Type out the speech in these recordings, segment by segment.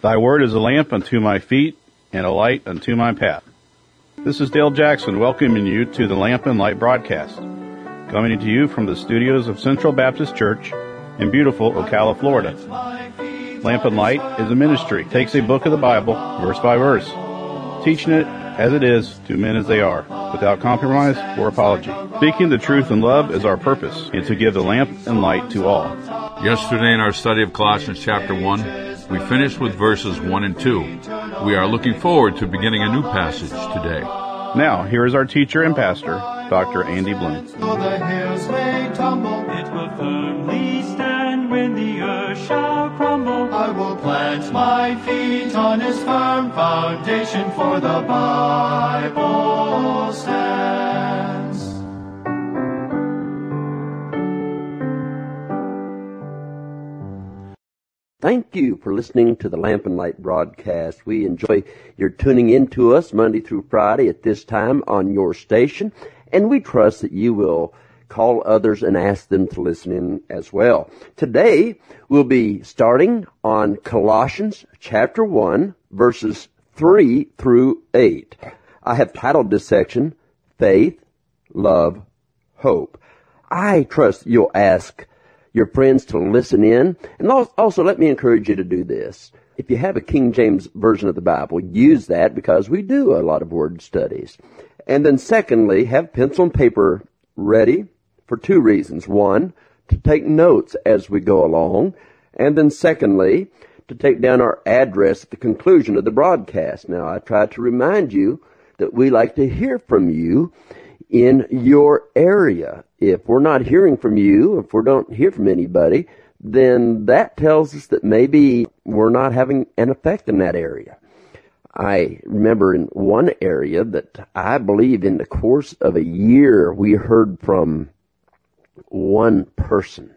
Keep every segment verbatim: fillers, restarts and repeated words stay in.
Thy word is a lamp unto my feet and a light unto my path. This is Dale Jackson welcoming you to the Lamp and Light broadcast, coming to you from the studios of Central Baptist Church in beautiful Ocala, Florida. Lamp and Light is a ministry, takes a book of the Bible, verse by verse, teaching it as it is to men as they are, without compromise or apology. Speaking the truth in love is our purpose, and to give the lamp and light to all. Yesterday in our study of Colossians chapter one, we finished with verses one and two. We are looking forward to beginning a new passage today. Now, here is our teacher and pastor, Doctor Andy Bloom. Though the hills may tumble, it will firmly stand when the earth shall crumble. I will plant my feet on its firm foundation, for the Bible stands. Thank you for listening to the Lamp and Light broadcast. We enjoy your tuning in to us Monday through Friday at this time on your station, and we trust that you will call others and ask them to listen in as well. Today, we'll be starting on Colossians chapter one, verses three through eight. I have titled this section, Faith, Love, Hope. I trust you'll ask your friends to listen in. And also, let me encourage you to do this. If you have a King James Version of the Bible, use that, because we do a lot of word studies. And then secondly, have pencil and paper ready for two reasons. One, to take notes as we go along. And then secondly, to take down our address at the conclusion of the broadcast. Now, I try to remind you that we like to hear from you in your area. If we're not hearing from you, if we don't hear from anybody, then that tells us that maybe we're not having an effect in that area. I remember in one area that I believe in the course of a year we heard from one person,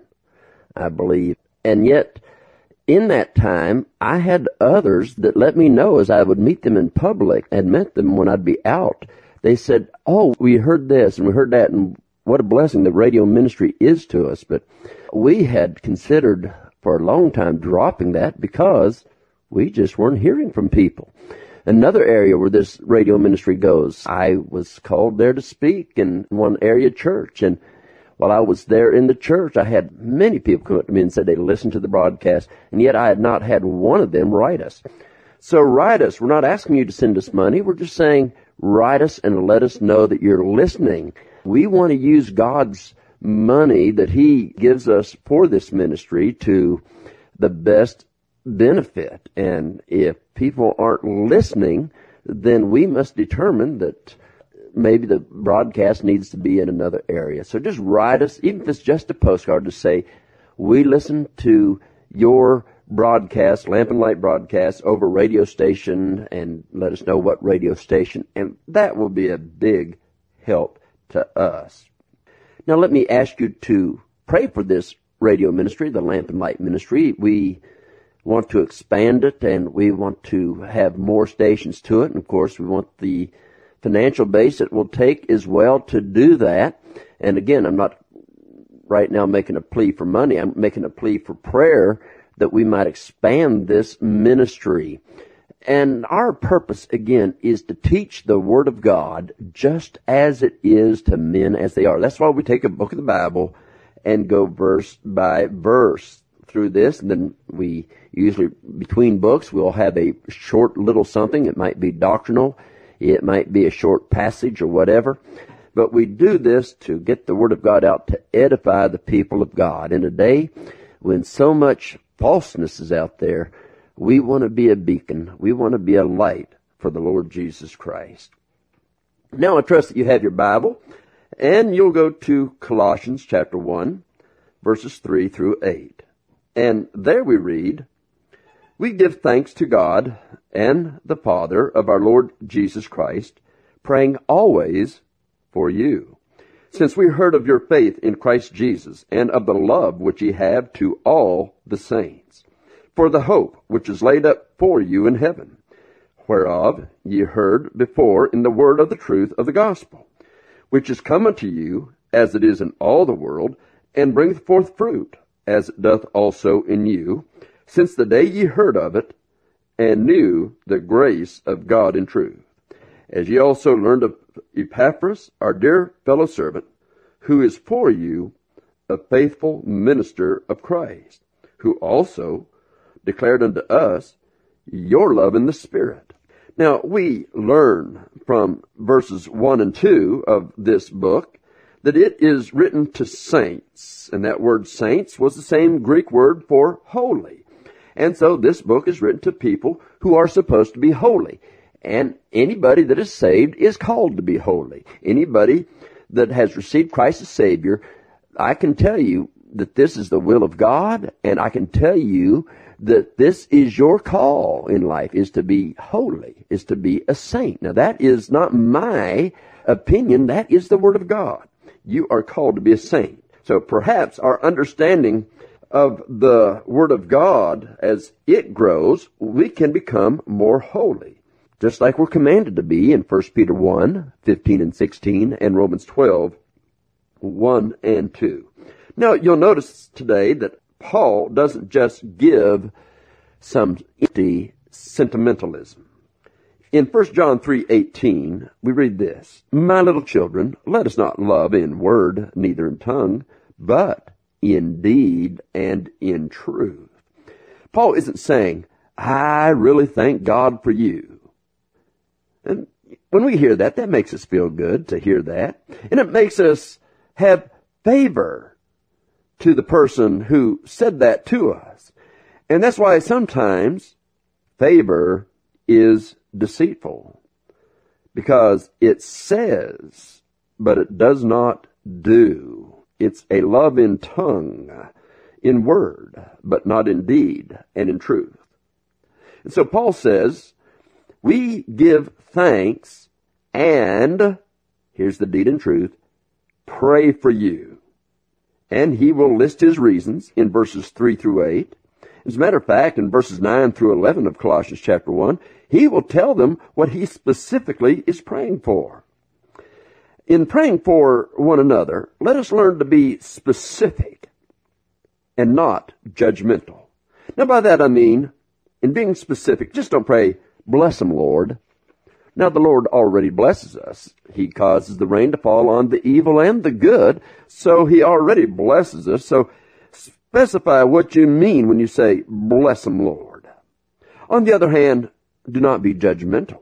I believe. And yet, in that time, I had others that let me know as I would meet them in public and met them when I'd be out. They said, oh, we heard this and we heard that, and what a blessing the radio ministry is to us. But we had considered for a long time dropping that because we just weren't hearing from people. Another area where this radio ministry goes, I was called there to speak in one area church, and while I was there in the church, I had many people come up to me and said they listened to the broadcast, and yet I had not had one of them write us. So write us. We're not asking you to send us money. We're just saying, write us and let us know that you're listening. We want to use God's money that He gives us for this ministry to the best benefit. And if people aren't listening, then we must determine that maybe the broadcast needs to be in another area. So just write us, even if it's just a postcard, to say, we listen to your broadcast, Lamp and Light broadcast, over radio station, and let us know what radio station, and that will be a big help to us. Now let me ask you to pray for this radio ministry, the Lamp and Light ministry. We want to expand it, and we want to have more stations to it, and of course we want the financial base it will take as well to do that. And again, I'm not right now making a plea for money. I'm making a plea for prayer that we might expand this ministry. And our purpose, again, is to teach the Word of God just as it is to men as they are. That's why we take a book of the Bible and go verse by verse through this. And then we usually, between books, we'll have a short little something. It might be doctrinal. It might be a short passage or whatever. But we do this to get the Word of God out to edify the people of God. In a day when so much falseness is out there, we want to be a beacon. We want to be a light for the Lord Jesus Christ. Now I trust that you have your Bible, and you'll go to Colossians chapter one, verses three through eight. And there we read, we give thanks to God and the Father of our Lord Jesus Christ, praying always for you, since we heard of your faith in Christ Jesus and of the love which ye have to all the saints, for the hope which is laid up for you in heaven, whereof ye heard before in the word of the truth of the gospel, which is come unto you, as it is in all the world, and bringeth forth fruit, as it doth also in you, since the day ye heard of it, and knew the grace of God in truth. As ye also learned of Epaphras, our dear fellow servant, who is for you a faithful minister of Christ, who also declared unto us your love in the Spirit. Now, we learn from verses one and two of this book that it is written to saints, and that word saints was the same Greek word for holy. And so this book is written to people who are supposed to be holy. And anybody that is saved is called to be holy. Anybody that has received Christ as Savior, I can tell you that this is the will of God, and I can tell you that this is your call in life, is to be holy, is to be a saint. Now, that is not my opinion. That is the Word of God. You are called to be a saint. So perhaps our understanding of the Word of God, as it grows, we can become more holy. Just like we're commanded to be in First Peter one, fifteen and sixteen, and Romans twelve, one and two. Now, you'll notice today that Paul doesn't just give some empty sentimentalism. In First John three eighteen, we read this, My little children, let us not love in word, neither in tongue, but in deed and in truth. Paul isn't saying, I really thank God for you. And when we hear that, that makes us feel good to hear that. And it makes us have favor to the person who said that to us. And that's why sometimes favor is deceitful. Because it says, but it does not do. It's a love in tongue, in word, but not in deed and in truth. And so Paul says, we give thanks and, here's the deed and truth, pray for you. And he will list his reasons in verses three through eight. As a matter of fact, in verses nine through eleven of Colossians chapter one, he will tell them what he specifically is praying for. In praying for one another, let us learn to be specific and not judgmental. Now by that I mean, in being specific, just don't pray, bless them, Lord. Now, the Lord already blesses us. He causes the rain to fall on the evil and the good, so he already blesses us. So specify what you mean when you say, bless them, Lord. On the other hand, do not be judgmental.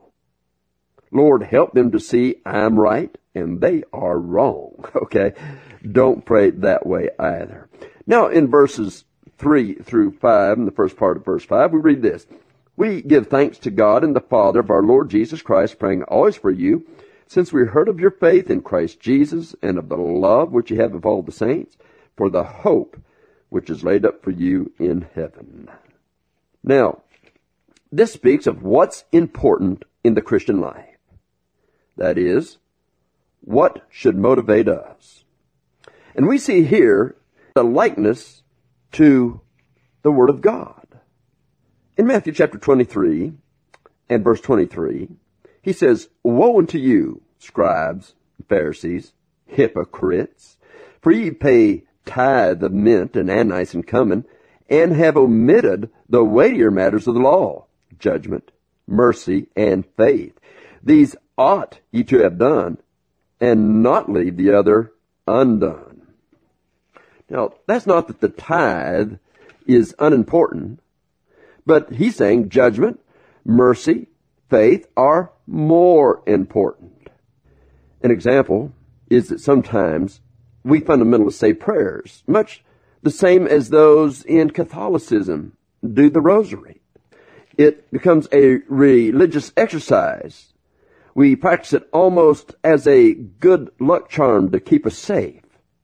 Lord, help them to see I'm right and they are wrong. Okay? Don't pray that way either. Now, in verses three through five, in the first part of verse five, we read this. We give thanks to God and the Father of our Lord Jesus Christ, praying always for you, since we heard of your faith in Christ Jesus and of the love which you have of all the saints, for the hope which is laid up for you in heaven. Now, this speaks of what's important in the Christian life. That is, what should motivate us. And we see here the likeness to the Word of God. In Matthew chapter twenty-three and verse twenty-three, he says, Woe unto you, scribes and Pharisees, hypocrites, for ye pay tithe of mint and anise and cumin, and have omitted the weightier matters of the law, judgment, mercy, and faith. These ought ye to have done, and not leave the other undone. Now, that's not that the tithe is unimportant, but he's saying judgment, mercy, faith are more important. An example is that sometimes we fundamentalists say prayers, much the same as those in Catholicism do the rosary. It becomes a religious exercise. We practice it almost as a good luck charm to keep us safe.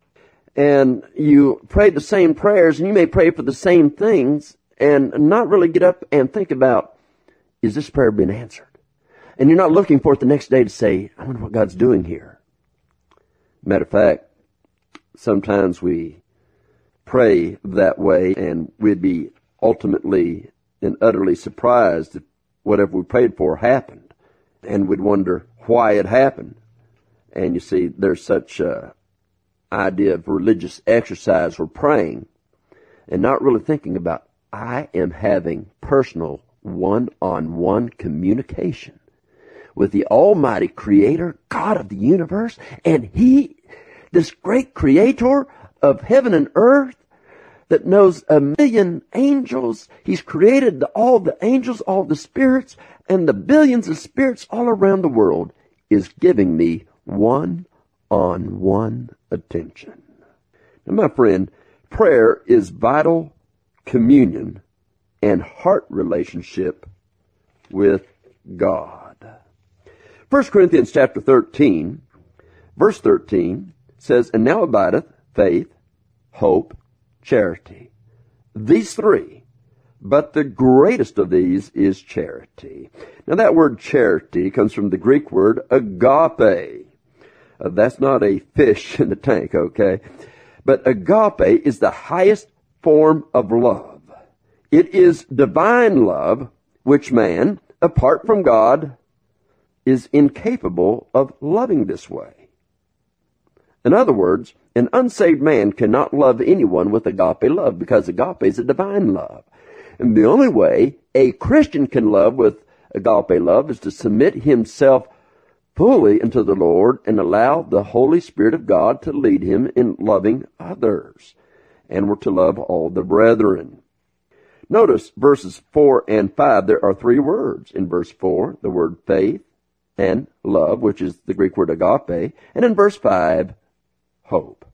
And you pray the same prayers, and you may pray for the same things, and not really get up and think about, is this prayer been answered? And you're not looking for it the next day to say, I wonder what God's doing here. Matter of fact, sometimes we pray that way, and we'd be ultimately and utterly surprised if whatever we prayed for happened. And we'd wonder why it happened. And you see, there's such a idea of religious exercise. We're praying and not really thinking about, I am having personal one-on-one communication with the Almighty Creator, God of the universe, and He, this great Creator of heaven and earth, that knows a million angels. He's created all the angels, all the spirits, and the billions of spirits all around the world, is giving me one-on-one attention. Now, my friend, prayer is vital communion and heart relationship with God. First Corinthians chapter thirteen, verse thirteen says, "And now abideth faith, hope, charity. These three, but the greatest of these is charity." Now that word charity comes from the Greek word agape. Uh, that's not a fish in the tank, okay? But agape is the highest form of love. It is divine love, which man, apart from God, is incapable of loving this way. In other words, an unsaved man cannot love anyone with agape love, because agape is a divine love. And the only way a Christian can love with agape love is to submit himself fully unto the Lord and allow the Holy Spirit of God to lead him in loving others. And we're to love all the brethren. Notice verses four and five, there are three words. In verse four, the word faith and love, which is the Greek word agape. And in verse five, hope.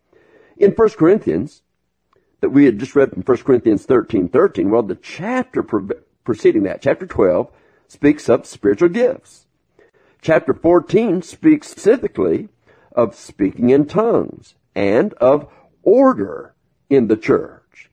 In First Corinthians, that we had just read from First Corinthians thirteen thirteen, well, the chapter pre- preceding that, chapter twelve, speaks of spiritual gifts. Chapter fourteen speaks specifically of speaking in tongues and of order in the church.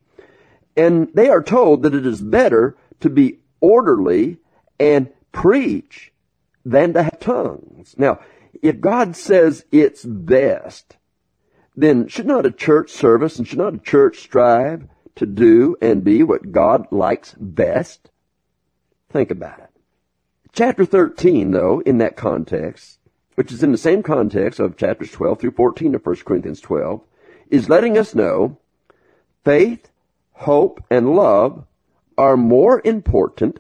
And they are told that it is better to be orderly and preach than to have tongues. Now, if God says it's best, then should not a church service and should not a church strive to do and be what God likes best? Think about it. Chapter thirteen, though, in that context, which is in the same context of chapters twelve through fourteen of First Corinthians twelve, is letting us know faith, hope, and love are more important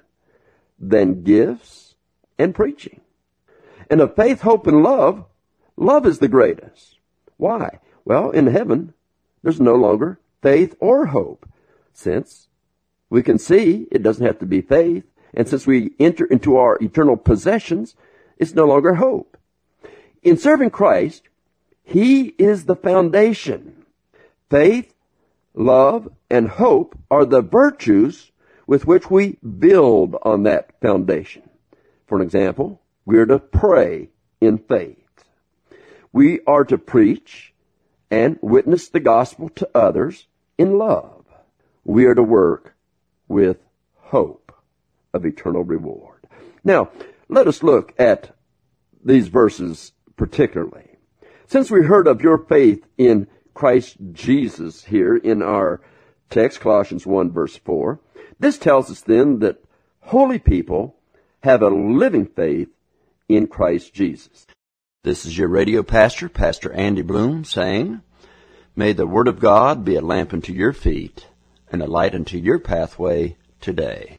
than gifts and preaching. And of faith, hope, and love, love is the greatest. Why? Well, in heaven, there's no longer faith or hope, since we can see it doesn't have to be faith, and since we enter into our eternal possessions, it's no longer hope. In serving Christ, He is the foundation. Faith, love, and hope are the virtues with which we build on that foundation. For an example, we are to pray in faith. We are to preach and witness the gospel to others in love. We are to work with hope of eternal reward. Now, let us look at these verses particularly. Since we heard of your faith in Christ Jesus here in our text, Colossians one, verse four, this tells us then that holy people have a living faith in Christ Jesus. This is your radio pastor, Pastor Andy Bloom, saying, may the Word of God be a lamp unto your feet and a light unto your pathway today.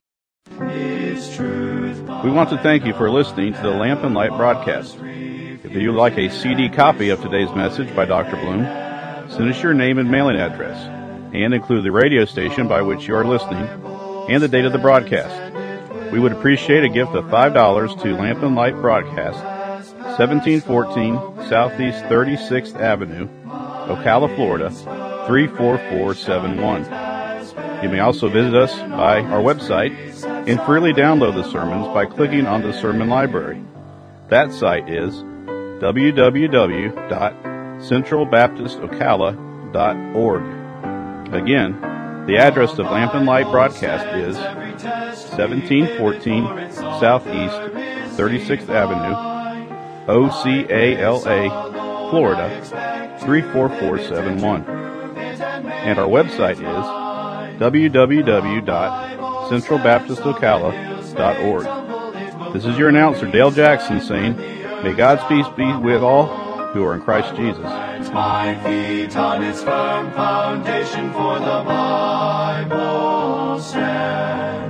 We want to thank you for listening to the Lamp and Light broadcast. If you would like a C D copy of today's message by Doctor Bloom, send us your name and mailing address, and include the radio station by which you are listening and the date of the broadcast. We would appreciate a gift of five dollars to Lamp and Light Broadcast, seventeen fourteen Southeast thirty-sixth Avenue, Ocala, Florida, three four four seven one. You may also visit us by our website and freely download the sermons by clicking on the sermon library. That site is w w w dot central baptist ocala dot org. Again, the address of Lamp and Light Broadcast is seventeen fourteen Southeast thirty-sixth Avenue, O C A L A, Florida, three four four seven one. And our website is w w w dot central baptist ocala dot org. This is your announcer, Dale Jackson, saying, may God's peace be with all who are in Christ Jesus. My feet on its firm foundation, for the Bible stands.